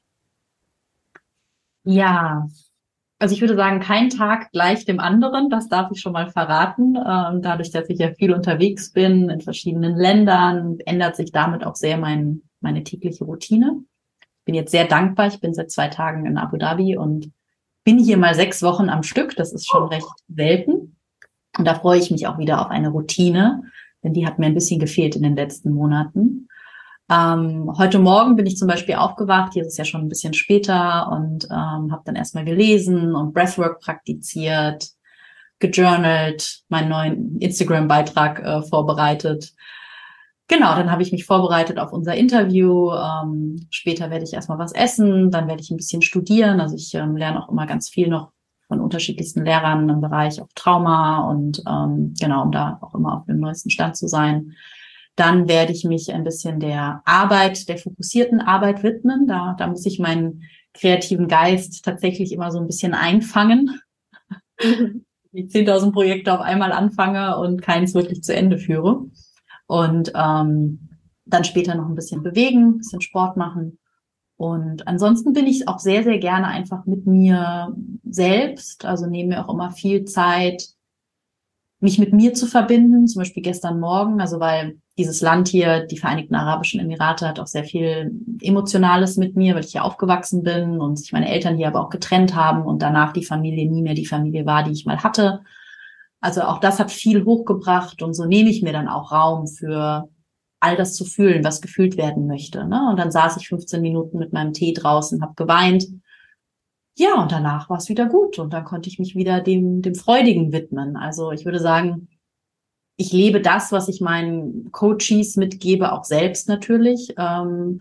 Ja, also ich würde sagen, kein Tag gleich dem anderen, das darf ich schon mal verraten. Ähm, dadurch, dass ich ja viel unterwegs bin in verschiedenen Ländern, ändert sich damit auch sehr mein, meine tägliche Routine. Ich bin jetzt sehr dankbar, ich bin seit zwei Tagen in Abu Dhabi und bin hier mal sechs Wochen am Stück, das ist schon recht selten. Und da freue ich mich auch wieder auf eine Routine, denn die hat mir ein bisschen gefehlt in den letzten Monaten. Ähm, heute Morgen bin ich zum Beispiel aufgewacht, hier ist es ja schon ein bisschen später und ähm, habe dann erstmal gelesen und Breathwork praktiziert, gejournalt, meinen neuen Instagram-Beitrag äh, vorbereitet. Genau, dann habe ich mich vorbereitet auf unser Interview. Ähm, später werde ich erstmal was essen, dann werde ich ein bisschen studieren. Also ich ähm, lerne auch immer ganz viel noch von unterschiedlichsten Lehrern im Bereich auch Trauma und ähm, genau, um da auch immer auf dem neuesten Stand zu sein. Dann werde ich mich ein bisschen der Arbeit, der fokussierten Arbeit widmen. Da, da muss ich meinen kreativen Geist tatsächlich immer so ein bisschen einfangen. Mhm. Ich zehntausend Projekte auf einmal anfange und keins wirklich zu Ende führe. Und ähm, dann später noch ein bisschen bewegen, ein bisschen Sport machen. Und ansonsten bin ich auch sehr, sehr gerne einfach mit mir selbst. Also nehme mir auch immer viel Zeit, mich mit mir zu verbinden. Zum Beispiel gestern Morgen, also weil dieses Land hier, die Vereinigten Arabischen Emirate, hat auch sehr viel Emotionales mit mir, weil ich hier aufgewachsen bin und sich meine Eltern hier aber auch getrennt haben und danach die Familie nie mehr die Familie war, die ich mal hatte. Also auch das hat viel hochgebracht und so nehme ich mir dann auch Raum für all das zu fühlen, was gefühlt werden möchte. Ne? Und dann saß ich fünfzehn Minuten mit meinem Tee draußen, habe geweint. Ja, und danach war es wieder gut und dann konnte ich mich wieder dem dem Freudigen widmen. Also ich würde sagen, ich lebe das, was ich meinen Coaches mitgebe, auch selbst natürlich. Ähm,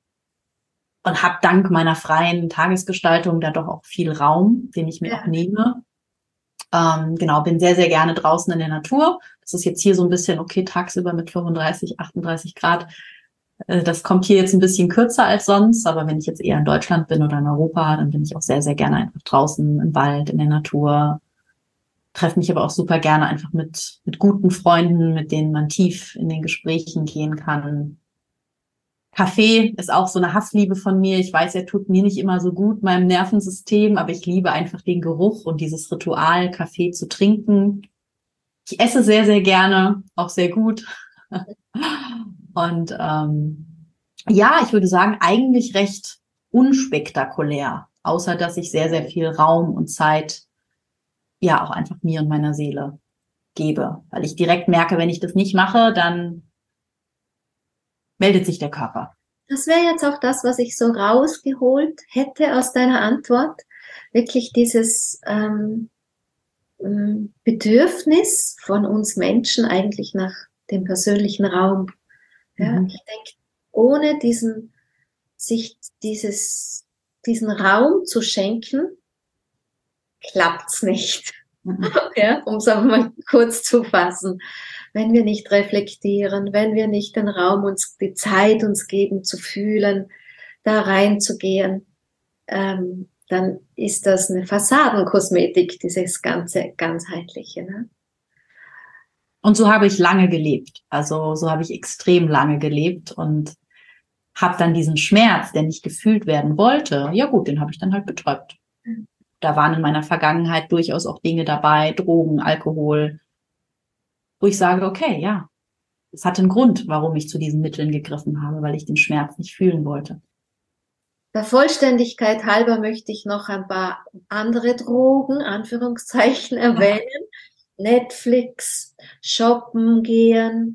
und habe dank meiner freien Tagesgestaltung da doch auch viel Raum, den ich mir ja. auch nehme. Ähm, genau, bin sehr, sehr gerne draußen in der Natur. Das ist jetzt hier so ein bisschen, okay, tagsüber mit fünfunddreißig, achtunddreißig Grad Das kommt hier jetzt ein bisschen kürzer als sonst, aber wenn ich jetzt eher in Deutschland bin oder in Europa, dann bin ich auch sehr, sehr gerne einfach draußen im Wald, in der Natur. Treffe mich aber auch super gerne einfach mit, mit guten Freunden, mit denen man tief in den Gesprächen gehen kann. Kaffee ist auch so eine Hassliebe von mir. Ich weiß, er tut mir nicht immer so gut, meinem Nervensystem, aber ich liebe einfach den Geruch und dieses Ritual, Kaffee zu trinken. Ich esse sehr, sehr gerne, auch sehr gut. Und ähm, ja, ich würde sagen, eigentlich recht unspektakulär, außer dass ich sehr, sehr viel Raum und Zeit ja auch einfach mir und meiner Seele gebe. Weil ich direkt merke, wenn ich das nicht mache, dann meldet sich der Körper. Das wäre jetzt auch das, was ich so rausgeholt hätte aus deiner Antwort. Wirklich dieses ähm, Bedürfnis von uns Menschen eigentlich nach dem persönlichen Raum. Ja, mhm. Ich denke, ohne diesen, sich dieses, diesen Raum zu schenken, klappt's nicht. Mhm. Ja, um es aber mal kurz zu fassen. Wenn wir nicht reflektieren, wenn wir nicht den Raum uns, die Zeit uns geben zu fühlen, da reinzugehen, ähm, dann ist das eine Fassadenkosmetik, dieses ganze ganzheitliche. Ne? Und so habe ich lange gelebt. Also so habe ich extrem lange gelebt und habe dann diesen Schmerz, der nicht gefühlt werden wollte, ja gut, den habe ich dann halt betäubt. Mhm. Da waren in meiner Vergangenheit durchaus auch Dinge dabei, Drogen, Alkohol, wo ich sage, okay, ja, es hatte einen Grund, warum ich zu diesen Mitteln gegriffen habe, weil ich den Schmerz nicht fühlen wollte. Der Vollständigkeit halber möchte ich noch ein paar andere Drogen, Anführungszeichen, erwähnen. Ja. Netflix, shoppen gehen,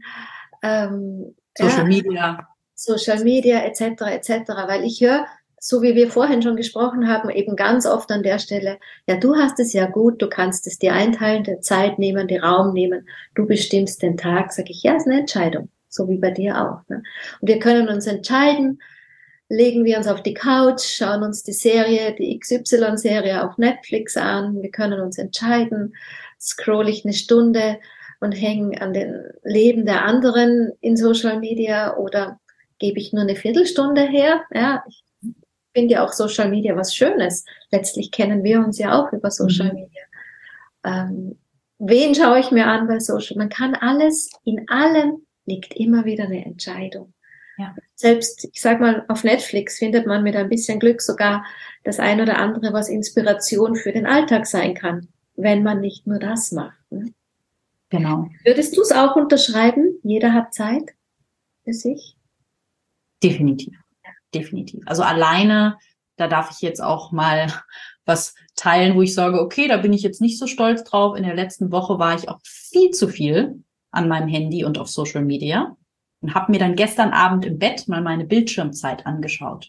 ähm, Social ja, Media. Social Media et cetera et cetera. Weil ich höre, so wie wir vorhin schon gesprochen haben, eben ganz oft an der Stelle, ja, du hast es ja gut, du kannst es dir einteilen, die Zeit nehmen, den Raum nehmen, du bestimmst den Tag. Sag ich, ja, ist eine Entscheidung, so wie bei dir auch. Ne? Und wir können uns entscheiden, legen wir uns auf die Couch, schauen uns die Serie, die X Y-Serie auf Netflix an. Wir können uns entscheiden, scroll ich eine Stunde und hänge an den Leben der anderen in Social Media oder gebe ich nur eine Viertelstunde her. Ja, ich finde ja auch Social Media was Schönes. Letztlich kennen wir uns ja auch über Social mhm. Media. Ähm, wen schaue ich mir an bei Social? Man kann alles, in allem liegt immer wieder eine Entscheidung. Ja. Selbst, ich sag mal, auf Netflix findet man mit ein bisschen Glück sogar das ein oder andere, was Inspiration für den Alltag sein kann, wenn man nicht nur das macht. Ne? Genau. Würdest du es auch unterschreiben? Jeder hat Zeit für sich? Definitiv. Ja. Definitiv. Also alleine, da darf ich jetzt auch mal was teilen, wo ich sage, okay, da bin ich jetzt nicht so stolz drauf. In der letzten Woche war ich auch viel zu viel an meinem Handy und auf Social Media. Und habe mir dann gestern Abend im Bett mal meine Bildschirmzeit angeschaut.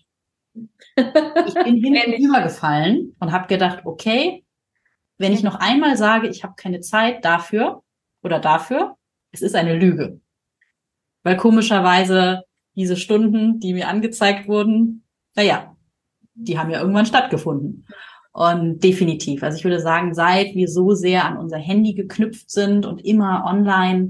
Ich bin hinten übergefallen und habe gedacht, okay, wenn ich noch einmal sage, ich habe keine Zeit dafür oder dafür, es ist eine Lüge. Weil komischerweise diese Stunden, die mir angezeigt wurden, naja, die haben ja irgendwann stattgefunden. Und definitiv, also ich würde sagen, seit wir so sehr an unser Handy geknüpft sind und immer online,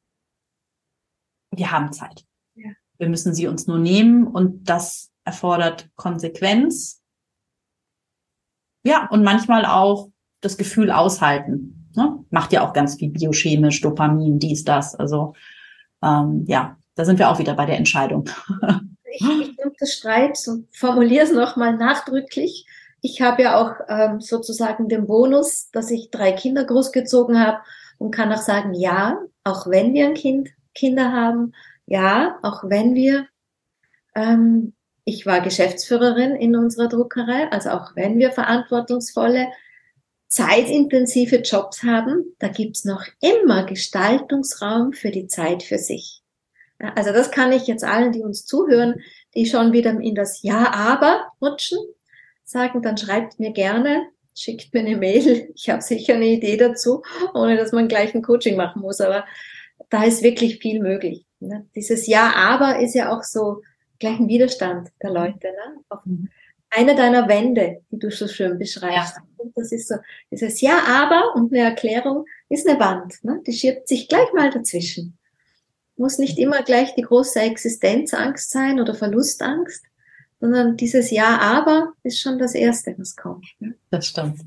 wir haben Zeit. Ja. Wir müssen sie uns nur nehmen und das erfordert Konsequenz. Ja, und manchmal auch das Gefühl aushalten. Ne? Macht ja auch ganz viel biochemisch, Dopamin, dies, das. Also ähm, ja, da sind wir auch wieder bei der Entscheidung. Ich, ich unterstreiche es und formuliere es nochmal nachdrücklich. Ich habe ja auch ähm, sozusagen den Bonus, dass ich drei Kinder großgezogen habe und kann auch sagen, ja, auch wenn wir ein Kind Kinder haben, ja, auch wenn wir, ähm, ich war Geschäftsführerin in unserer Druckerei, also auch wenn wir verantwortungsvolle, zeitintensive Jobs haben, da gibt's noch immer Gestaltungsraum für die Zeit für sich. Ja, also das kann ich jetzt allen, die uns zuhören, die schon wieder in das Ja, aber rutschen, sagen, dann schreibt mir gerne, schickt mir eine Mail, ich habe sicher eine Idee dazu, ohne dass man gleich ein Coaching machen muss, aber da ist wirklich viel möglich. Ne? Dieses Ja, aber ist ja auch so gleich ein Widerstand der Leute. Ne? Auf einer deiner Wände, die du so schön beschreibst. Ja. Und das ist so, dieses Ja, aber und eine Erklärung ist eine Wand. Ne? Die schiebt sich gleich mal dazwischen. muss nicht immer gleich die große Existenzangst sein oder Verlustangst, sondern dieses Ja, aber ist schon das Erste, was kommt. Ne? Das stimmt.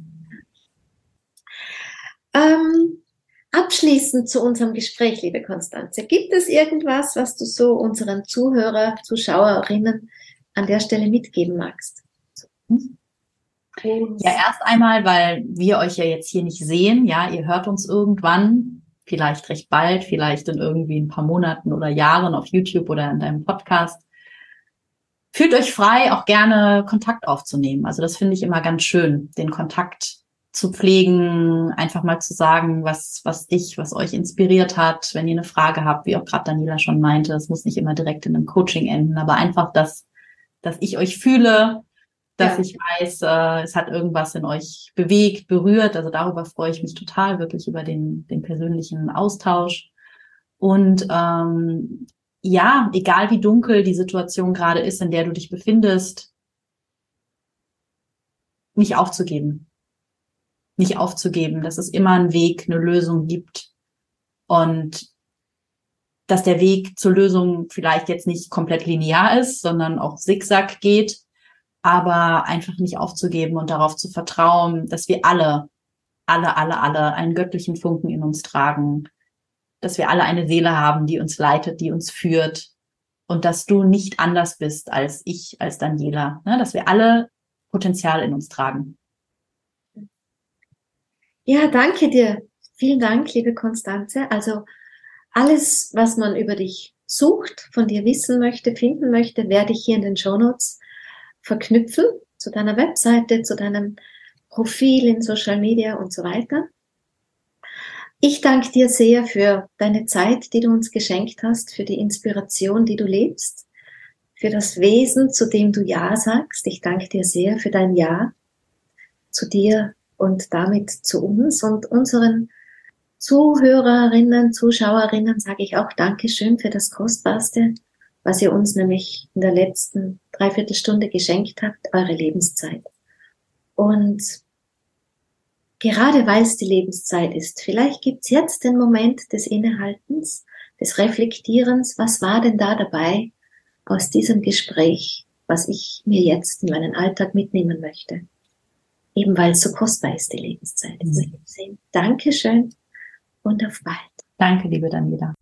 Ähm, abschließend zu unserem Gespräch, liebe Konstanze, gibt es irgendwas, was du so unseren Zuhörer, Zuschauerinnen an der Stelle mitgeben magst? Ja, erst einmal, weil wir euch ja jetzt hier nicht sehen, ja, ihr hört uns irgendwann, vielleicht recht bald, vielleicht in irgendwie ein paar Monaten oder Jahren auf YouTube oder in deinem Podcast. Fühlt euch frei, auch gerne Kontakt aufzunehmen. Also das finde ich immer ganz schön, den Kontakt zu pflegen, einfach mal zu sagen, was was dich, was euch inspiriert hat, wenn ihr eine Frage habt, wie auch gerade Daniela schon meinte, es muss nicht immer direkt in einem Coaching enden, aber einfach, dass dass ich euch fühle, dass ja. ich weiß, äh, es hat irgendwas in euch bewegt, berührt. Also darüber freue ich mich total, wirklich über den den persönlichen Austausch. Und ähm, ja, egal wie dunkel die Situation gerade ist, in der du dich befindest, nicht aufzugeben. Nicht aufzugeben, dass es immer einen Weg, eine Lösung gibt und dass der Weg zur Lösung vielleicht jetzt nicht komplett linear ist, sondern auch Zickzack geht, aber einfach nicht aufzugeben und darauf zu vertrauen, dass wir alle, alle, alle, alle einen göttlichen Funken in uns tragen, dass wir alle eine Seele haben, die uns leitet, die uns führt und dass du nicht anders bist als ich, als Daniela, ne? Dass wir alle Potenzial in uns tragen. Ja, danke dir. Vielen Dank, liebe Konstanze. Also alles, was man über dich sucht, von dir wissen möchte, finden möchte, werde ich hier in den Shownotes verknüpfen zu deiner Webseite, zu deinem Profil in Social Media und so weiter. Ich danke dir sehr für deine Zeit, die du uns geschenkt hast, für die Inspiration, die du lebst, für das Wesen, zu dem du Ja sagst. Ich danke dir sehr für dein Ja zu dir und damit zu uns und unseren Zuhörerinnen, Zuschauerinnen sage ich auch Dankeschön für das Kostbarste, was ihr uns nämlich in der letzten Dreiviertelstunde geschenkt habt, eure Lebenszeit. Und gerade weil es die Lebenszeit ist, vielleicht gibt's jetzt den Moment des Innehaltens, des Reflektierens, was war denn da dabei aus diesem Gespräch, was ich mir jetzt in meinen Alltag mitnehmen möchte. Eben weil es so kostbar ist, die Lebenszeit. Mhm. Dankeschön und auf bald. Danke, liebe Daniela.